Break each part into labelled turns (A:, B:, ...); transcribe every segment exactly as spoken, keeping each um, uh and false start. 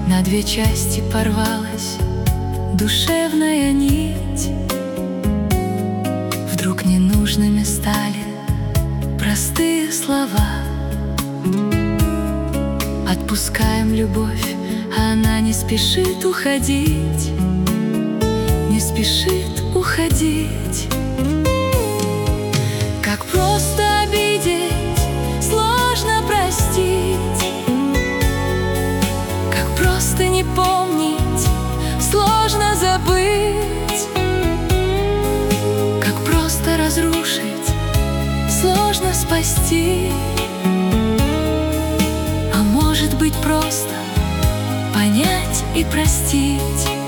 A: На две части порвалась душевная нить. Вдруг ненужными стали простые слова. Отпускаем любовь, она не спешит уходить, не спешит уходить. Как просто обидеть, сложно простить. Как просто не помнить, сложно забыть. Как просто разрушить, сложно спасти. А может быть просто понять и простить.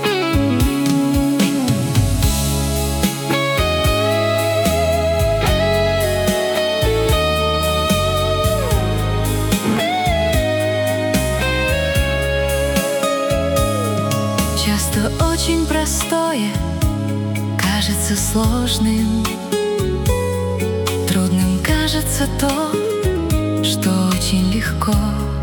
A: Часто очень простое кажется сложным, трудным кажется то, что очень легко.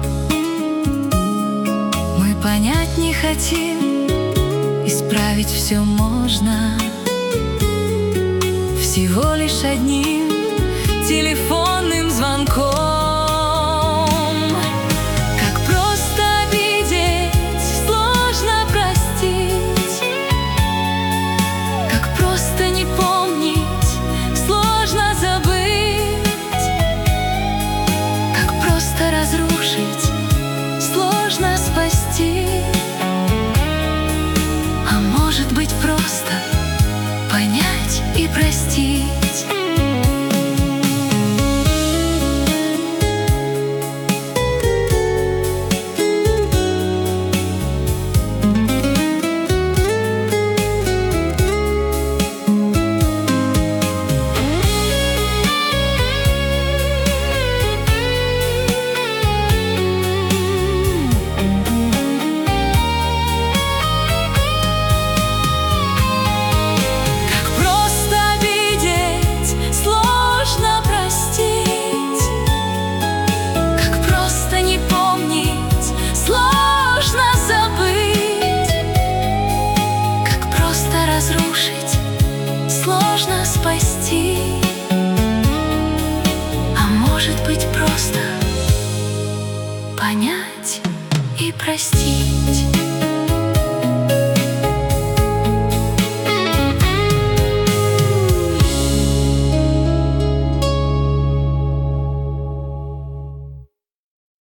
A: Мы понять не хотим, исправить все можно всего лишь одним телефонным звонком. Разрушить, сложно спасти. А может быть просто понять и простить. Разрушить, сложно спасти. А может быть просто понять и простить.